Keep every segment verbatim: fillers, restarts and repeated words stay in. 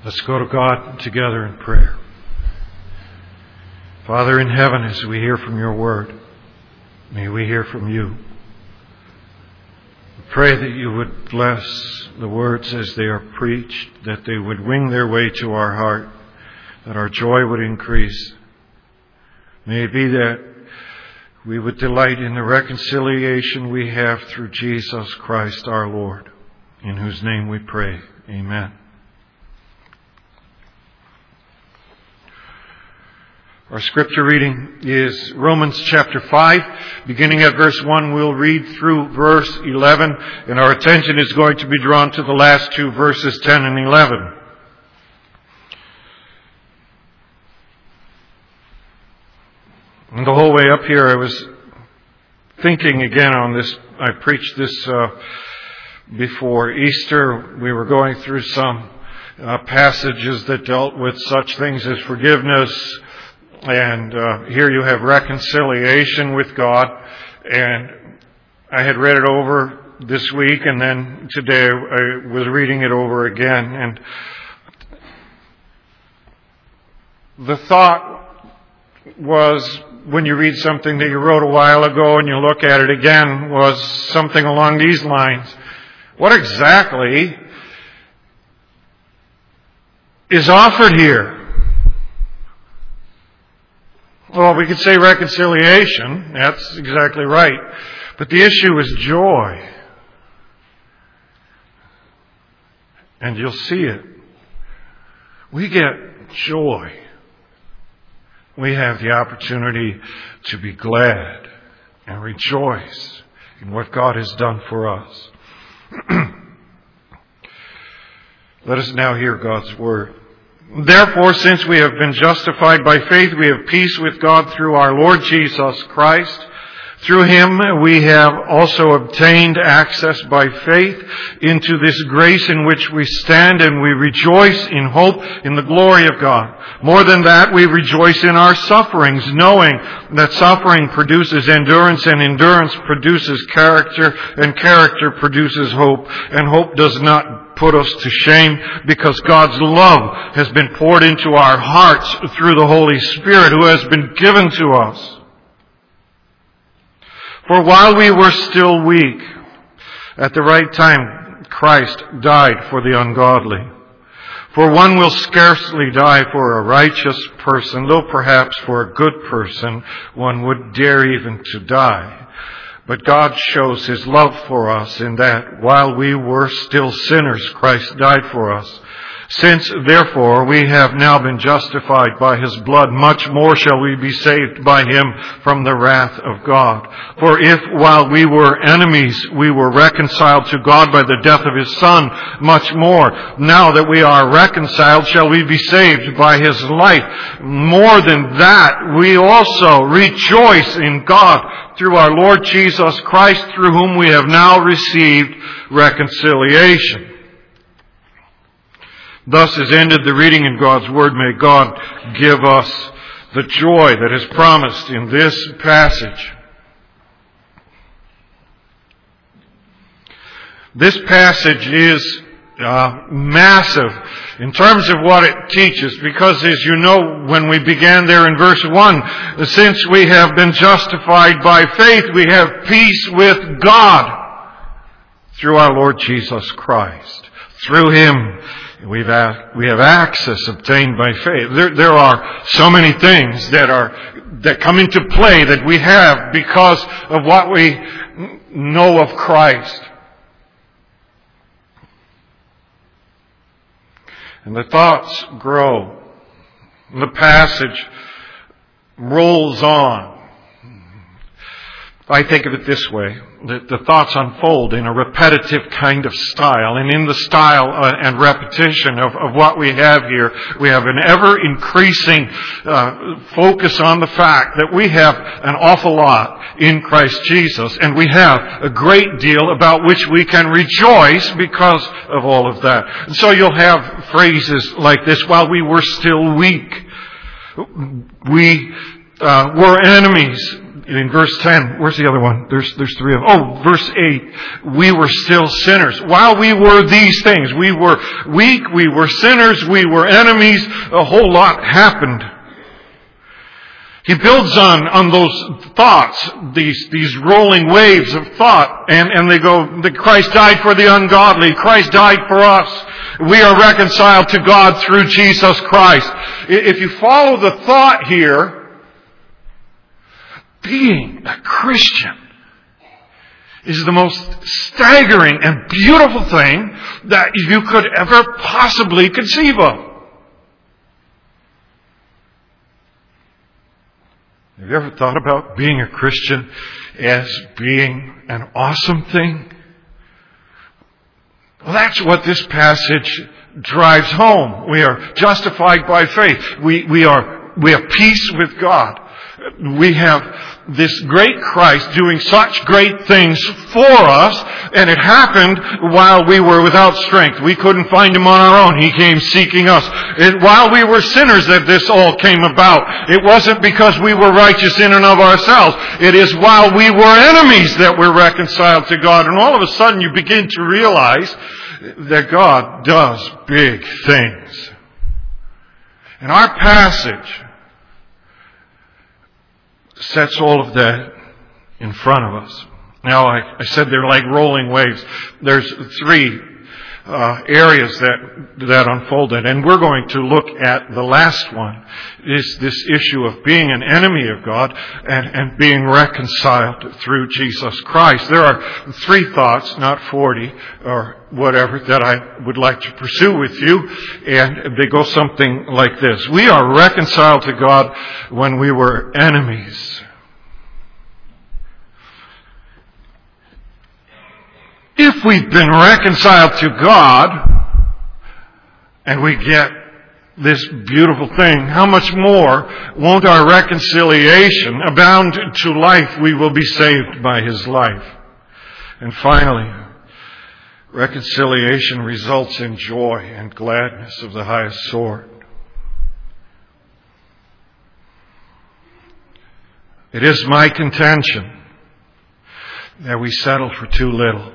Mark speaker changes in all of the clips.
Speaker 1: Let's go to God together in prayer. Father in heaven, as we hear from your word, may we hear from you. We pray that you would bless the words as they are preached, that they would wing their way to our heart, that our joy would increase. May it be that we would delight in the reconciliation we have through Jesus Christ our Lord, in whose name we pray. Amen. Our scripture reading is Romans chapter five. Beginning at verse one, we'll read through verse eleven, and our attention is going to be drawn to the last two verses, ten and eleven. And the whole way up here, I was thinking again on this. I preached this uh, before Easter. We were going through some uh, passages that dealt with such things as forgiveness. And uh, here you have reconciliation with God. And I had read it over this week, and then today I was reading it over again. And the thought was, when you read something that you wrote a while ago and you look at it again, was something along these lines. What exactly is offered here? Well, we could say reconciliation. That's exactly right. But the issue is joy. And you'll see it. We get joy. We have the opportunity to be glad and rejoice in what God has done for us. Let us now hear God's word. Therefore, since we have been justified by faith, we have peace with God through our Lord Jesus Christ. Through him we have also obtained access by faith into this grace in which we stand, and we rejoice in hope in the glory of God. More than that, we rejoice in our sufferings, knowing that suffering produces endurance, and endurance produces character, and character produces hope. And hope does not put us to shame, because God's love has been poured into our hearts through the Holy Spirit who has been given to us. For while we were still weak, at the right time Christ died for the ungodly. For one will scarcely die for a righteous person, though perhaps for a good person one would dare even to die. But God shows his love for us in that while we were still sinners, Christ died for us. Since, therefore, we have now been justified by his blood, much more shall we be saved by him from the wrath of God. For if, while we were enemies, we were reconciled to God by the death of his Son, much more, now that we are reconciled, shall we be saved by his life. More than that, we also rejoice in God through our Lord Jesus Christ, through whom we have now received reconciliation. Thus is ended the reading in God's Word. May God give us the joy that is promised in this passage. This passage is uh, massive in terms of what it teaches, because as you know, when we began there in verse one, since we have been justified by faith, we have peace with God through our Lord Jesus Christ. Through him, We've we have access obtained by faith. There, there are so many things that are that come into play that we have because of what we know of Christ. And the thoughts grow. The passage rolls on. I think of it this way. The, the thoughts unfold in a repetitive kind of style. And in the style uh, and repetition of, of what we have here, we have an ever-increasing uh, focus on the fact that we have an awful lot in Christ Jesus. And we have a great deal about which we can rejoice because of all of that. And so you'll have phrases like this: while we were still weak, we uh, were enemies. in verse ten, where's the other one? There's, there's three of them. Oh, verse eight. We were still sinners. While we were these things, we were weak, we were sinners, we were enemies, a whole lot happened. He builds on, on those thoughts, these, these rolling waves of thought, and, and they go, that Christ died for the ungodly, Christ died for us. We are reconciled to God through Jesus Christ. If you follow the thought here, being a Christian is the most staggering and beautiful thing that you could ever possibly conceive of. Have you ever thought about being a Christian as being an awesome thing? Well, that's what this passage drives home. We are justified by faith. We, we are, we have peace with God. We have this great Christ doing such great things for us, and it happened while we were without strength. We couldn't find Him on our own. He came seeking us. It, while we were sinners that this all came about. It wasn't because we were righteous in and of ourselves. It is while we were enemies that we're reconciled to God. And all of a sudden you begin to realize that God does big things. And our passage sets all of that in front of us. Now, I, I said they're like rolling waves. There's three uh, areas that that unfolded, and we're going to look at the last one, is this issue of being an enemy of God and, and being reconciled through Jesus Christ. There are three thoughts, not forty or whatever, that I would like to pursue with you, and they go something like this. We are reconciled to God when we were enemies. If we've been reconciled to God, and we get this beautiful thing, how much more won't our reconciliation abound to life? We will be saved by His life. And finally, reconciliation results in joy and gladness of the highest sort. It is my contention that we settle for too little.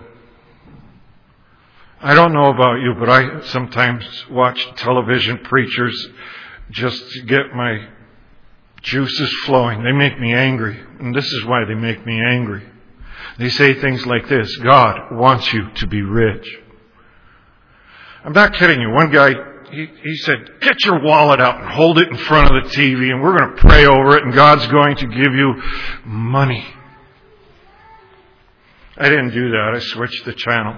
Speaker 1: I don't know about you, but I sometimes watch television preachers just to get my juices flowing. They make me angry. And this is why they make me angry. They say things like this: God wants you to be rich. I'm not kidding you. One guy, he, he said, get your wallet out and hold it in front of the T V, and we're going to pray over it, and God's going to give you money. I didn't do that. I switched the channel,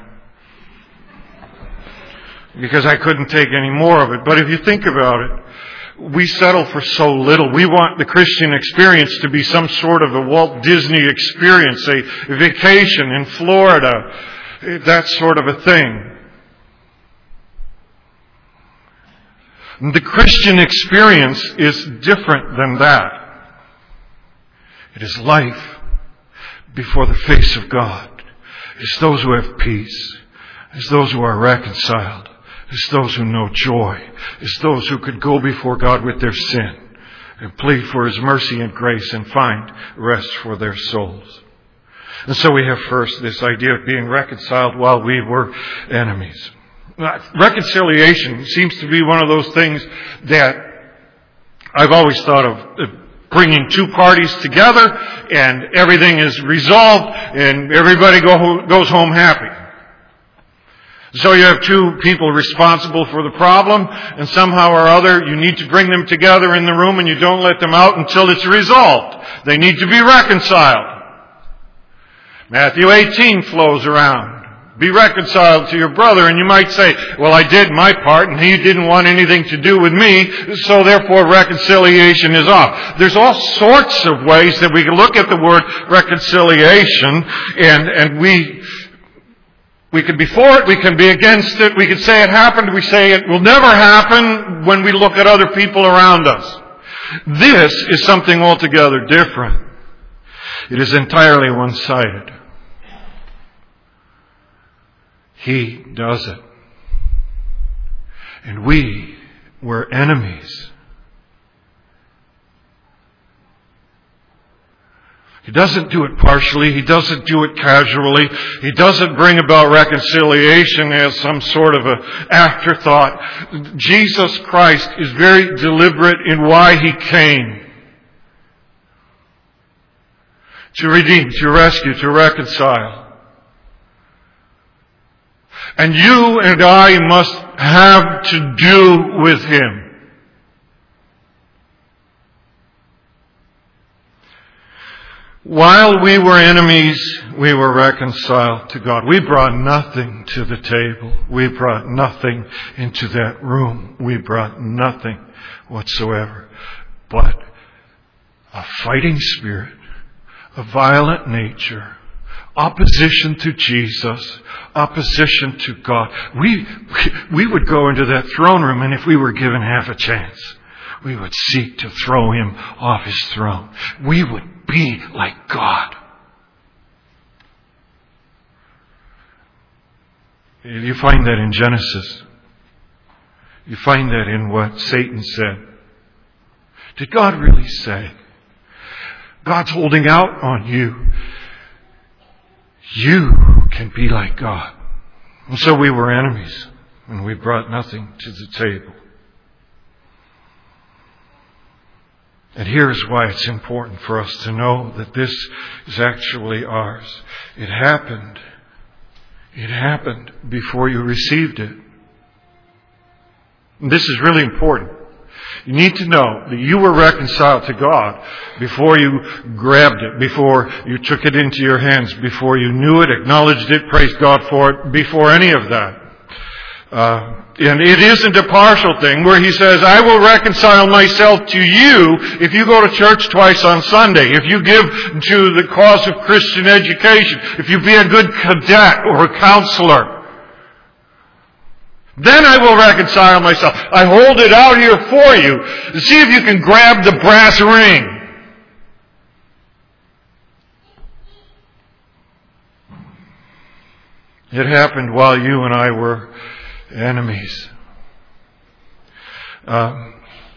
Speaker 1: because I couldn't take any more of it. But if you think about it, we settle for so little. We want the Christian experience to be some sort of a Walt Disney experience, a vacation in Florida, that sort of a thing. The Christian experience is different than that. It is life before the face of God. It's those who have peace. It's those who are reconciled. It's those who know joy. It's those who could go before God with their sin and plead for His mercy and grace and find rest for their souls. And so we have first this idea of being reconciled while we were enemies. Reconciliation seems to be one of those things that I've always thought of bringing two parties together, and everything is resolved and everybody go, goes home happy. So you have two people responsible for the problem, and somehow or other you need to bring them together in the room, and you don't let them out until it's resolved. They need to be reconciled. Matthew eighteen flows around. Be reconciled to your brother, and you might say, well, I did my part and he didn't want anything to do with me, so therefore reconciliation is off. There's all sorts of ways that we can look at the word reconciliation, and, and we we can be for it, we can be against it, we can say it happened, we say it will never happen when we look at other people around us. This is something altogether different. It is entirely one-sided. He does it. And we were enemies. He doesn't do it partially. He doesn't do it casually. He doesn't bring about reconciliation as some sort of an afterthought. Jesus Christ is very deliberate in why He came. To redeem, to rescue, to reconcile. And you and I must have to do with Him. While we were enemies, we were reconciled to God. We brought nothing to the table. We brought nothing into that room. We brought nothing whatsoever but a fighting spirit, a violent nature, opposition to Jesus, opposition to God. We, we would go into that throne room, and if we were given half a chance, we would seek to throw Him off His throne. We would be like God. You find that in Genesis. You find that in what Satan said. Did God really say? God's holding out on you. You can be like God. And so we were enemies, and we brought nothing to the table. And here's why it's important for us to know that this is actually ours. It happened. It happened before you received it. And this is really important. You need to know that you were reconciled to God before you grabbed it, before you took it into your hands, before you knew it, acknowledged it, praised God for it, before any of that. Uh, and it isn't a partial thing where He says, I will reconcile myself to you if you go to church twice on Sunday, if you give to the cause of Christian education, if you be a good cadet or a counselor. Then I will reconcile myself. I hold it out here for you to see if you can grab the brass ring. It happened while you and I were enemies. Um,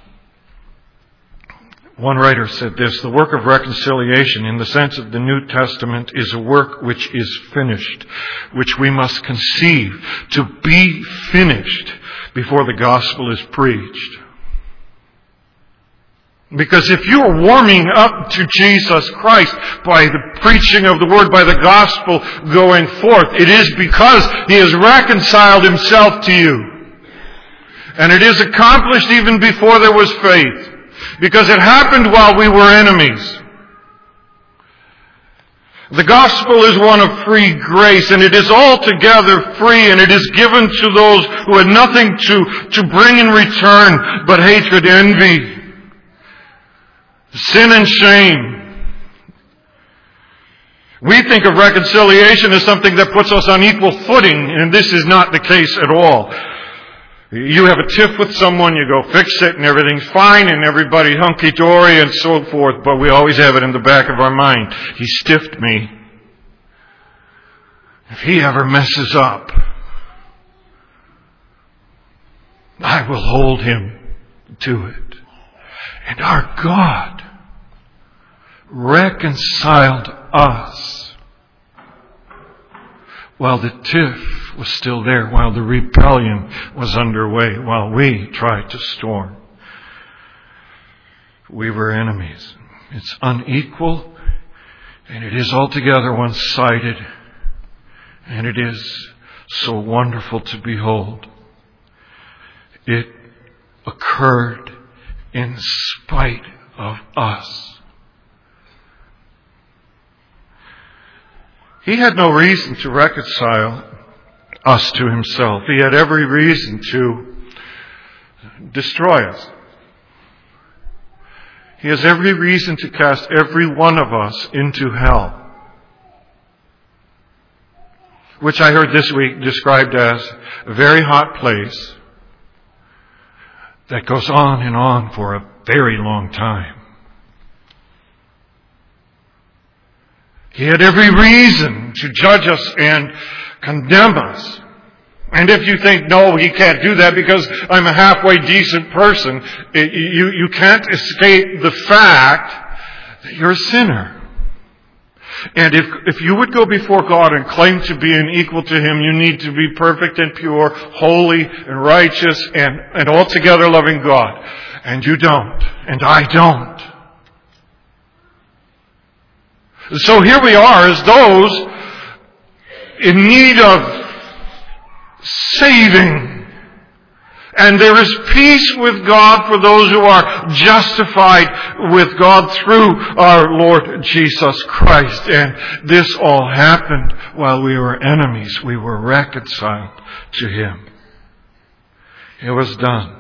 Speaker 1: one writer said this: the work of reconciliation in the sense of the New Testament is a work which is finished, which we must conceive to be finished before the gospel is preached. Because if you're warming up to Jesus Christ by the preaching of the Word, by the gospel going forth, it is because He has reconciled Himself to you. And it is accomplished even before there was faith. Because it happened while we were enemies. The gospel is one of free grace, and it is altogether free, and it is given to those who had nothing to, to bring in return but hatred, envy, sin and shame. We think of reconciliation as something that puts us on equal footing, and this is not the case at all. You have a tiff with someone, you go fix it, and everything's fine, and everybody hunky-dory and so forth, but we always have it in the back of our mind. He stiffed me. If he ever messes up, I will hold him to it. And our God reconciled us while the tiff was still there, while the rebellion was underway, while we tried to storm. We were enemies. It's unequal, and it is altogether one-sided, and it is so wonderful to behold. It occurred in spite of us. He had no reason to reconcile us to Himself. He had every reason to destroy us. He has every reason to cast every one of us into hell, which I heard this week described as a very hot place that goes on and on for a very long time. He had every reason to judge us and condemn us. And if you think, no, He can't do that because I'm a halfway decent person, it, you, you can't escape the fact that you're a sinner. And if, if you would go before God and claim to be an equal to Him, you need to be perfect and pure, holy and righteous and, and altogether loving God. And you don't. And I don't. So here we are as those in need of saving. And there is peace with God for those who are justified with God through our Lord Jesus Christ. And this all happened while we were enemies. We were reconciled to Him. It was done.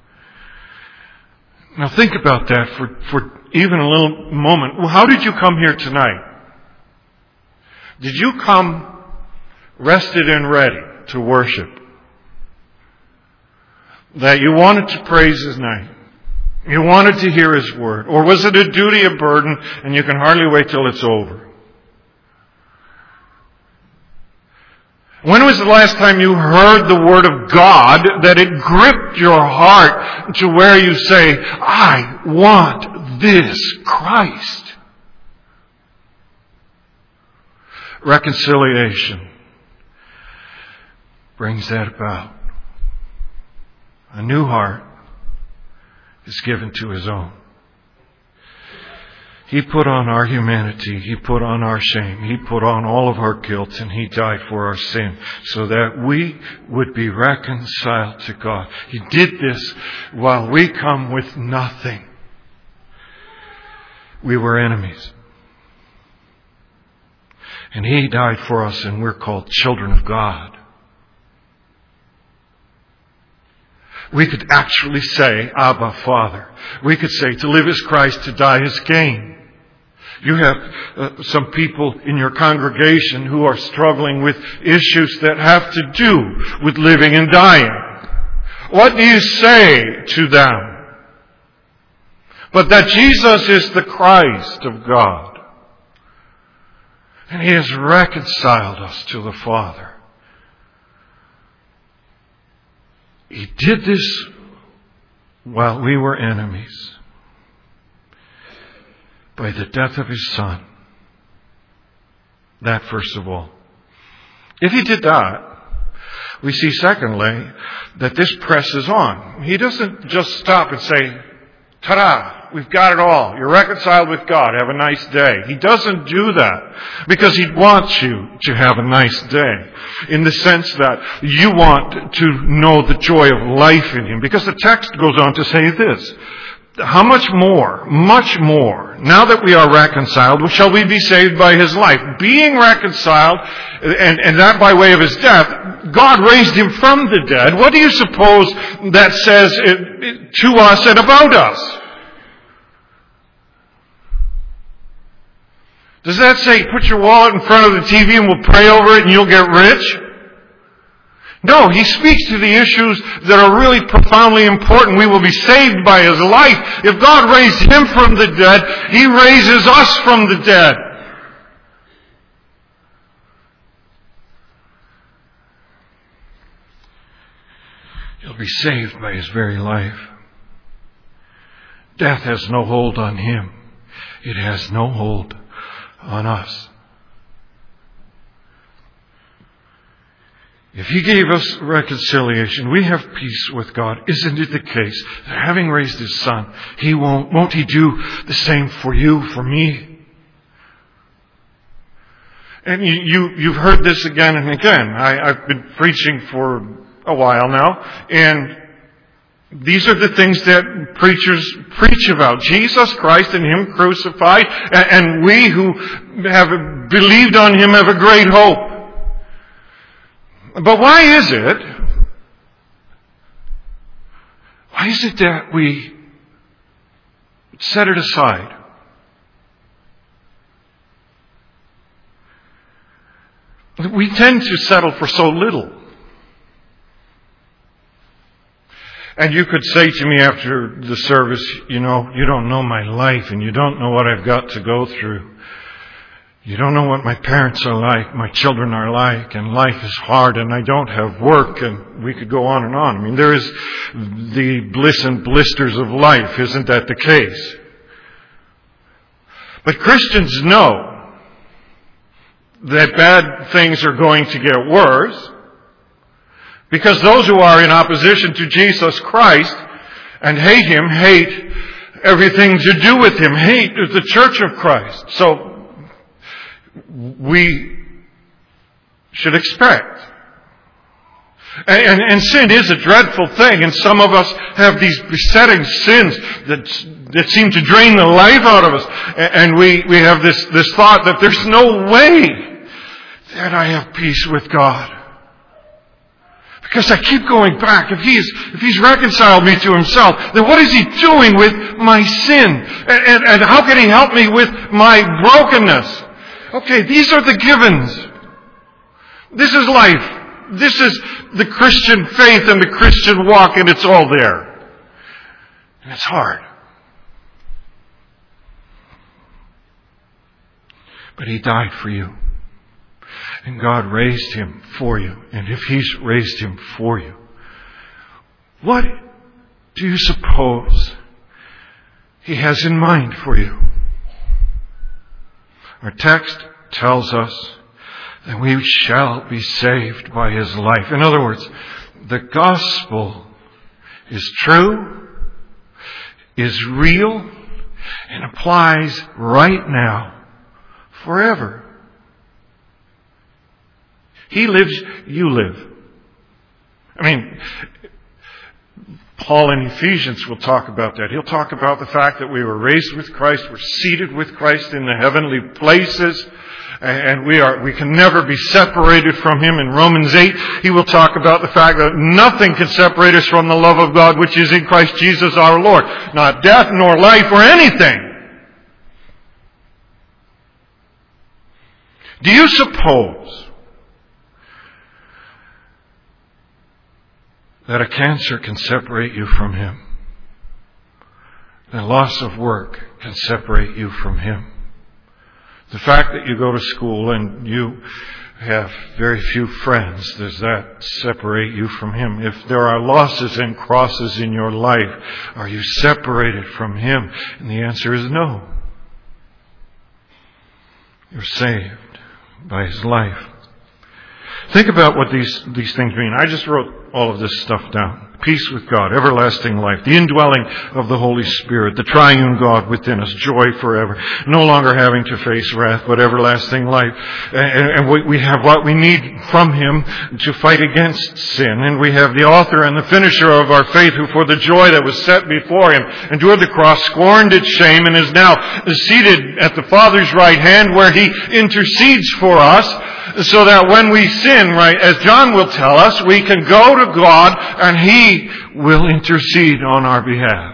Speaker 1: Now think about that for, for even a little moment. Well, how did you come here tonight? Did you come rested and ready to worship? That you wanted to praise His name? You wanted to hear His word? Or was it a duty, a burden, and you can hardly wait till it's over? When was the last time you heard the Word of God that it gripped your heart to where you say, I want this Christ? Reconciliation brings that about. A new heart is given to His own. He put on our humanity. He put on our shame. He put on all of our guilt, and He died for our sin so that we would be reconciled to God. He did this while we come with nothing. We were enemies. And He died for us, and we're called children of God. We could actually say, Abba, Father. We could say, to live is Christ, to die is gain. You have uh, some people in your congregation who are struggling with issues that have to do with living and dying. What do you say to them? But that Jesus is the Christ of God. And He has reconciled us to the Father. He did this while we were enemies by the death of His Son. That first of all. If He did that, we see secondly that this presses on. He doesn't just stop and say, ta-da, we've got it all. You're reconciled with God. Have a nice day. He doesn't do that because He wants you to have a nice day in the sense that you want to know the joy of life in Him. Because the text goes on to say this, how much more, much more, now that we are reconciled, shall we be saved by His life? Being reconciled, and, and that by way of His death, God raised Him from the dead. What do you suppose that says to us and about us? Does that say, put your wallet in front of the T V and we'll pray over it and you'll get rich? No, He speaks to the issues that are really profoundly important. We will be saved by His life. If God raised Him from the dead, He raises us from the dead. You'll be saved by His very life. Death has no hold on Him. It has no hold on us. If He gave us reconciliation, we have peace with God. Isn't it the case that having raised His Son, He won't, won't He do the same for you, for me? And you, you, you've heard this again and again. I, I've been preaching for a while now, and these are the things that preachers preach about. Jesus Christ and Him crucified, and, and we who have believed on Him have a great hope. But why is it, why is it that we set it aside? We tend to settle for so little. And you could say to me after the service, you know, you don't know my life and you don't know what I've got to go through. You don't know what my parents are like, my children are like, and life is hard and I don't have work, and we could go on and on. I mean, there is the bliss and blisters of life, isn't that the case? But Christians know that bad things are going to get worse, because those who are in opposition to Jesus Christ and hate Him hate everything to do with Him, hate the church of Christ. So we should expect. And, and, and sin is a dreadful thing, and some of us have these besetting sins that that seem to drain the life out of us. And we, we have this, this thought that there's no way that I have peace with God. Because I keep going back. If He's, if He's reconciled me to Himself, then what is He doing with my sin? And, and, and how can He help me with my brokenness? Okay, these are the givens. This is life. This is the Christian faith and the Christian walk, and it's all there. And it's hard. But He died for you. And God raised Him for you. And if He's raised Him for you, what do you suppose He has in mind for you? Our text tells us that we shall be saved by His life. In other words, the gospel is true, is real, and applies right now, forever. He lives, you live. I mean, Paul in Ephesians will talk about that. He'll talk about the fact that we were raised with Christ, we're seated with Christ in the heavenly places, and we are, we can never be separated from Him. In Romans eight, he will talk about the fact that nothing can separate us from the love of God which is in Christ Jesus our Lord. Not death, nor life, or anything. Do you suppose that a cancer can separate you from Him? That loss of work can separate you from Him? The fact that you go to school and you have very few friends, does that separate you from Him? If there are losses and crosses in your life, are you separated from Him? And the answer is no. You're saved by His life. Think about what these, these things mean. I just wrote all of this stuff down. Peace with God, everlasting life, the indwelling of the Holy Spirit, the triune God within us, joy forever, no longer having to face wrath, but everlasting life. And, and we, we have what we need from Him to fight against sin. And we have the author and the finisher of our faith, who for the joy that was set before Him endured the cross, scorned its shame, and is now seated at the Father's right hand, where He intercedes for us, so that when we sin, right, as John will tell us, we can go to God and He will intercede on our behalf.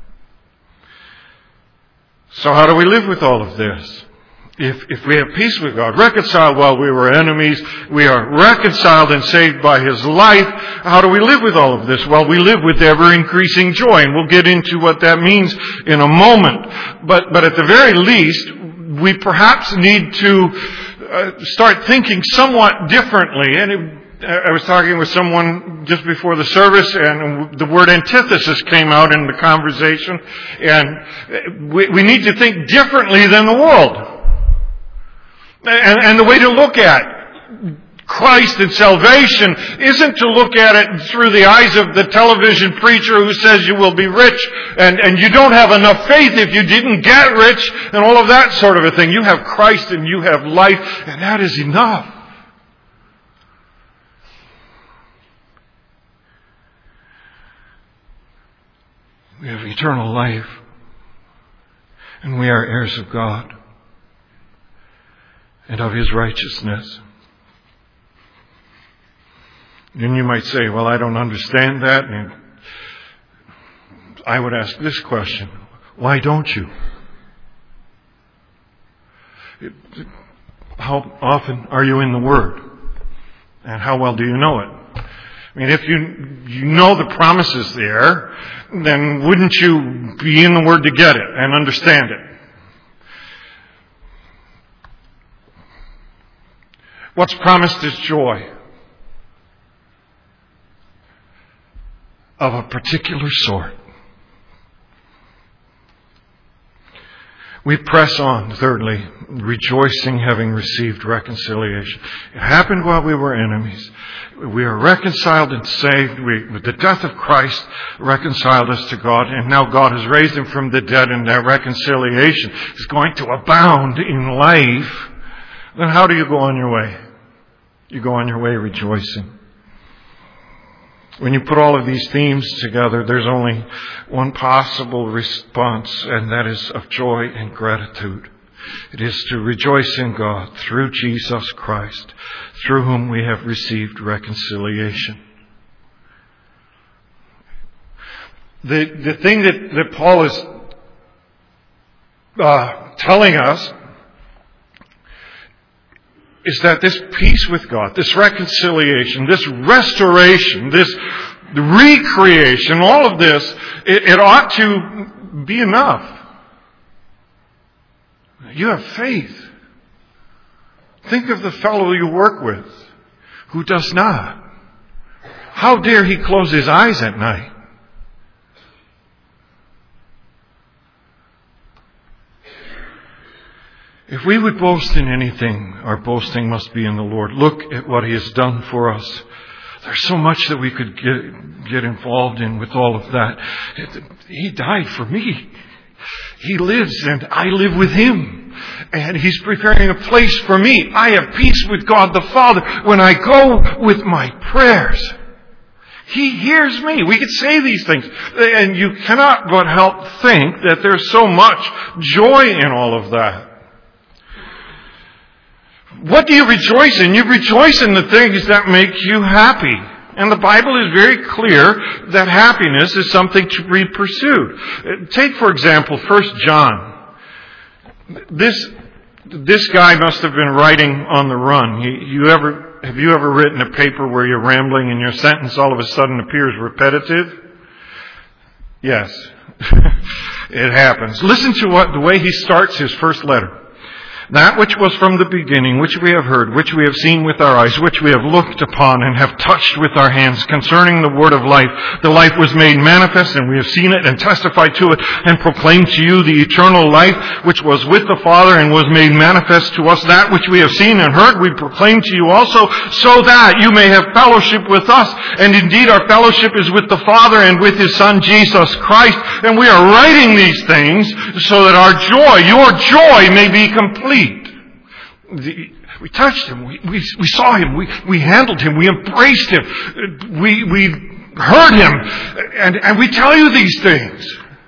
Speaker 1: So how do we live with all of this? If, if we have peace with God, reconciled while we were enemies, we are reconciled and saved by His life. How do we live with all of this? Well, we live with ever-increasing joy, and we'll get into what that means in a moment. But, but at the very least, we perhaps need to uh, start thinking somewhat differently. And it, I was talking with someone just before the service, and the word antithesis came out in the conversation. And we, we need to think differently than the world. And, and the way to look at Christ and salvation isn't to look at it through the eyes of the television preacher who says you will be rich and, and you don't have enough faith if you didn't get rich and all of that sort of a thing. You have Christ and you have life, and that is enough. We have eternal life, and we are heirs of God and of His righteousness. And you might say, well, I don't understand that. And I would ask this question: why don't you? How often are you in the Word? And how well do you know it? I mean, if you you know the promises there, then wouldn't you be in the Word to get it and understand it? What's promised is joy of a particular sort. We press on, thirdly, rejoicing having received reconciliation. It happened while we were enemies. We are reconciled and saved. We, with the death of Christ, reconciled us to God, and now God has raised Him from the dead, and that reconciliation is going to abound in life. Then how do you go on your way? You go on your way rejoicing. When you put all of these themes together, there's only one possible response, and that is of joy and gratitude. It is to rejoice in God through Jesus Christ, through whom we have received reconciliation. The, the thing that, that Paul is uh, telling us is that this peace with God, this reconciliation, this restoration, this recreation, all of this, it, it ought to be enough. You have faith. Think of the fellow you work with who does not. How dare he close his eyes at night? If we would boast in anything, our boasting must be in the Lord. Look at what He has done for us. There's so much that we could get, get involved in with all of that. He died for me. He lives and I live with Him. And He's preparing a place for me. I have peace with God the Father when I go with my prayers. He hears me. We could say these things. And you cannot but help think that there's so much joy in all of that. What do you rejoice in? You rejoice in the things that make you happy. And the Bible is very clear that happiness is something to be pursued. Take, for example, First John. This, this guy must have been writing on the run. He, you ever, have you ever written a paper where you're rambling and your sentence all of a sudden appears repetitive? Yes. It happens. Listen to what the way he starts his first letter. That which was from the beginning, which we have heard, which we have seen with our eyes, which we have looked upon and have touched with our hands concerning the word of life. The life was made manifest, and we have seen it and testified to it and proclaimed to you the eternal life which was with the Father and was made manifest to us. That which we have seen and heard we proclaim to you also, so that you may have fellowship with us. And indeed our fellowship is with the Father and with His Son Jesus Christ. And we are writing these things so that our joy, your joy, may be complete. We touched Him. We, we, we saw Him. We, we handled Him. We embraced Him. We, we heard Him. And, and we tell you these things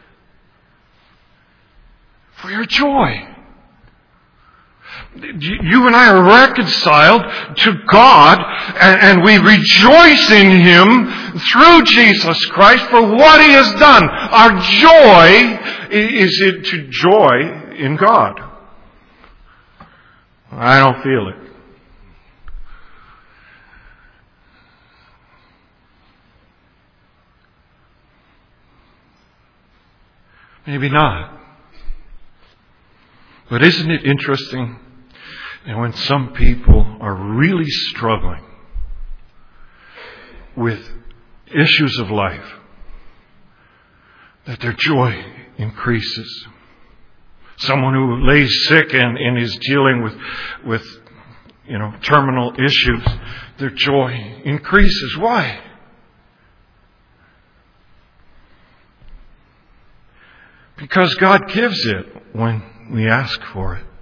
Speaker 1: for your joy. You and I are reconciled to God, and, and we rejoice in Him through Jesus Christ for what He has done. Our joy is to joy in God. I don't feel it. Maybe not. But isn't it interesting that when some people are really struggling with issues of life, that their joy increases? Someone who lays sick and, and is dealing with, with, you know, terminal issues, their joy increases. Why? Because God gives it when we ask for it.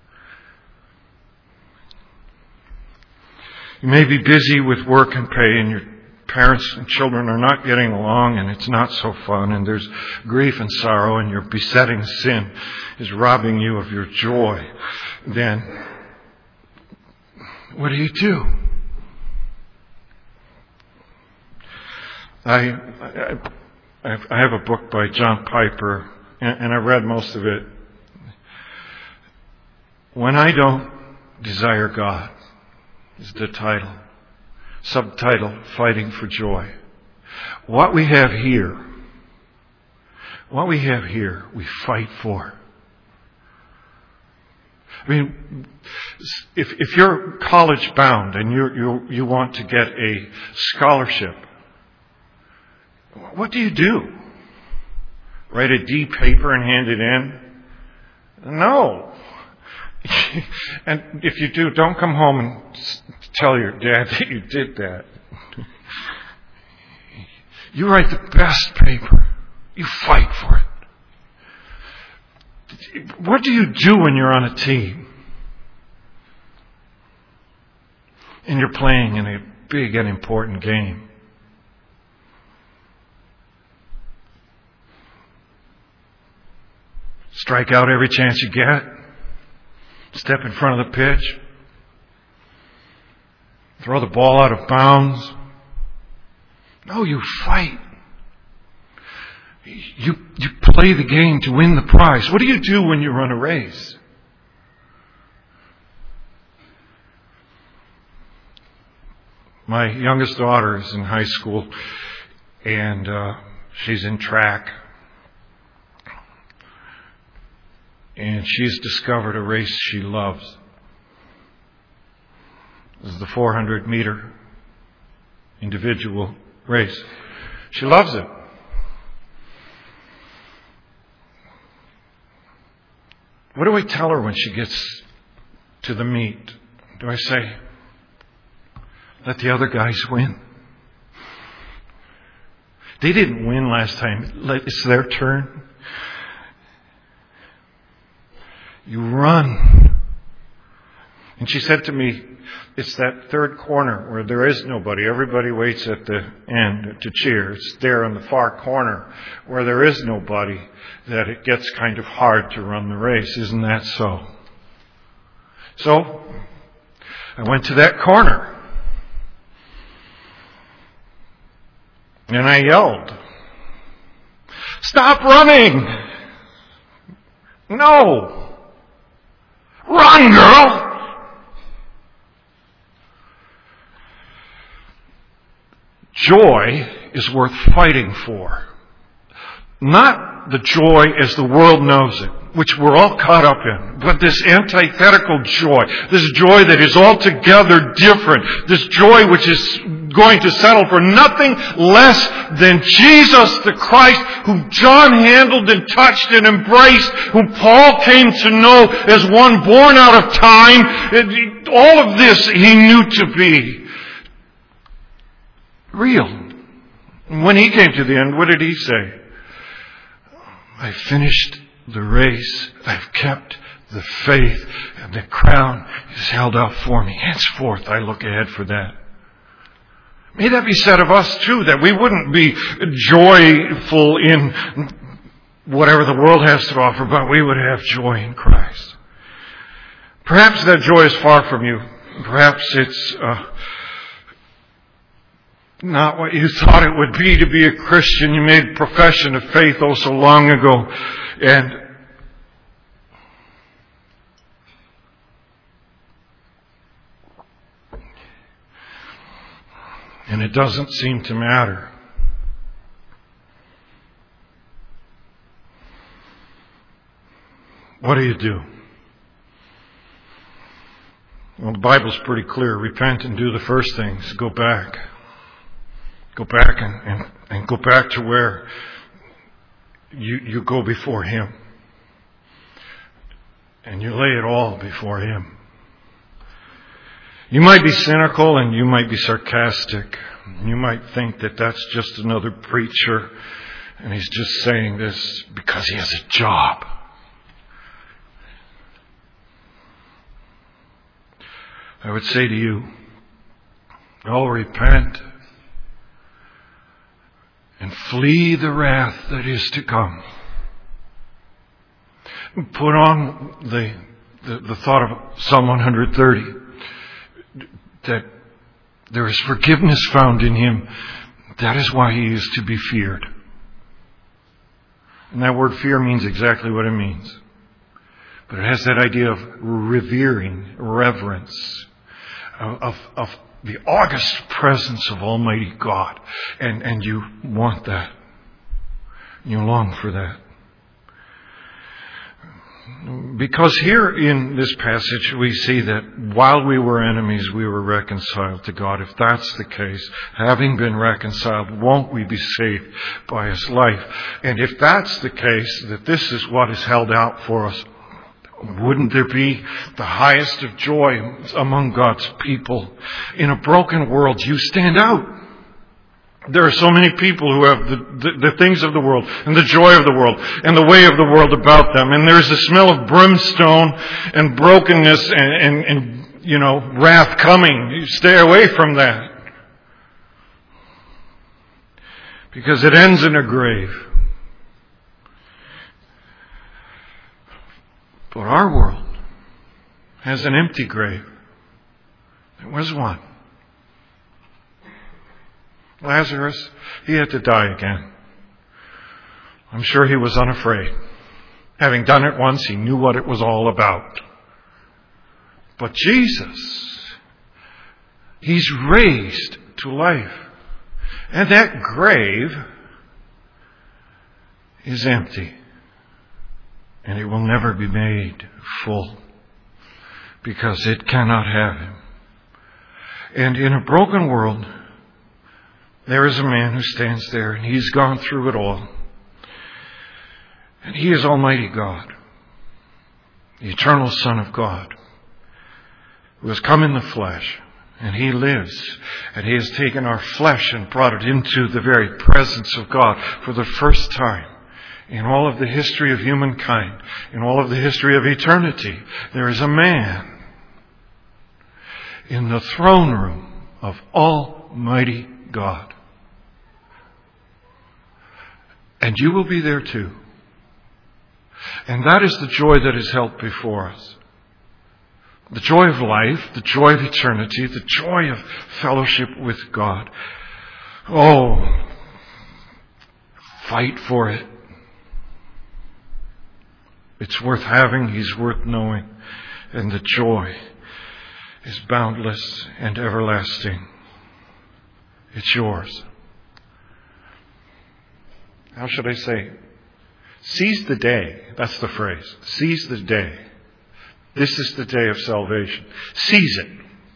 Speaker 1: You may be busy with work and pay, and your parents and children are not getting along, and it's not so fun, and there's grief and sorrow, and your besetting sin is robbing you of your joy. Then, what do you do? I I, I have a book by John Piper, and, and I read most of it. When I Don't Desire God is the title. Subtitle, Fighting for Joy. What we have here, what we have here, we fight for. I mean, if if you're college bound and you you you want to get a scholarship, what do you do? Write a D paper and hand it in? No. And if you do, don't come home and tell your dad that you did that. You write the best paper. You fight for it. What do you do when you're on a team? And you're playing in a big and important game? Strike out every chance you get? Step in front of the pitch? Throw the ball out of bounds? No, you fight. You, you play the game to win the prize. What do you do when you run a race? My youngest daughter is in high school, and uh, she's in track. And she's discovered a race she loves. This is the four hundred meter individual race. She loves it. What do I tell her when she gets to the meet? Do I say, let the other guys win? They didn't win last time. It's their turn. You run. And she said to me, it's that third corner where there is nobody. Everybody waits at the end to cheer. It's there in the far corner where there is nobody that it gets kind of hard to run the race. Isn't that so? So, I went to that corner. And I yelled, "Stop running! No! Run, girl!" Joy is worth fighting for. Not the joy as the world knows it, which we're all caught up in, but this antithetical joy, this joy that is altogether different, this joy which is going to settle for nothing less than Jesus the Christ, whom John handled and touched and embraced, whom Paul came to know as one born out of time. All of this he knew to be real. When he came to the end, what did he say? I finished the race. I've kept the faith, and the crown is held out for me. Henceforth, I look ahead for that. May that be said of us too, that we wouldn't be joyful in whatever the world has to offer, but we would have joy in Christ. Perhaps that joy is far from you. Perhaps it's uh, not what you thought it would be to be a Christian. You made profession of faith oh so long ago. And And it doesn't seem to matter. What do you do? Well, the Bible's pretty clear. Repent and do the first things. Go back. Go back and, and, and go back to where you, you go before Him. And you lay it all before Him. You might be cynical and you might be sarcastic. You might think that that's just another preacher and he's just saying this because he has a job. I would say to you, oh, repent and flee the wrath that is to come. Put on the, the, the thought of Psalm one thirty. That there is forgiveness found in Him. That is why He is to be feared. And that word fear means exactly what it means. But it has that idea of revering, reverence, of, of, of the august presence of Almighty God. And, and you want that. You long for that. Because here in this passage we see that while we were enemies, we were reconciled to God. If that's the case, having been reconciled, won't we be saved by His life? And if that's the case, that this is what is held out for us, Wouldn't there be the highest of joy among God's people? In a broken world, you stand out. There are so many people who have the, the, the things of the world and the joy of the world and the way of the world about them. And there's the smell of brimstone and brokenness and, and, and you know, wrath coming. You stay away from that. Because it ends in a grave. But our world has an empty grave. There was one. Lazarus, he had to die again. I'm sure he was unafraid. Having done it once, he knew what it was all about. But Jesus, he's raised to life. And that grave is empty. And it will never be made full. Because it cannot have him. And in a broken world, there is a man who stands there, and he's gone through it all. And he is Almighty God, the eternal Son of God, who has come in the flesh, and he lives, and he has taken our flesh and brought it into the very presence of God for the first time. In all of the history of humankind, in all of the history of eternity, there is a man in the throne room of Almighty God. And you will be there too. And that is the joy that is held before us. The joy of life, the joy of eternity, the joy of fellowship with God. Oh, fight for it. It's worth having, he's worth knowing, and the joy is boundless and everlasting. It's yours. How should I say? Seize the day. That's the phrase. Seize the day. This is the day of salvation. Seize it.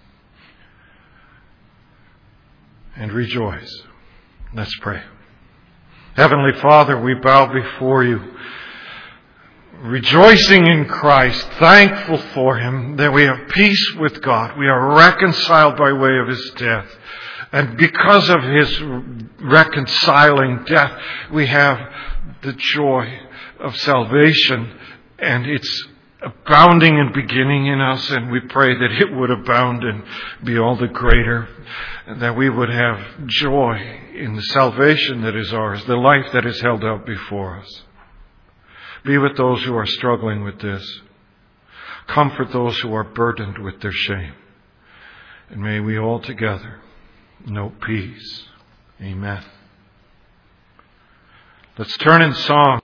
Speaker 1: And rejoice. Let's pray. Heavenly Father, we bow before you, rejoicing in Christ, thankful for him, that we have peace with God. We are reconciled by way of his death. And because of his reconciling death, we have the joy of salvation. And it's abounding and beginning in us. And we pray that it would abound and be all the greater. And that we would have joy in the salvation that is ours, the life that is held out before us. Be with those who are struggling with this. Comfort those who are burdened with their shame. And may we all together know peace. Amen. Let's turn in song.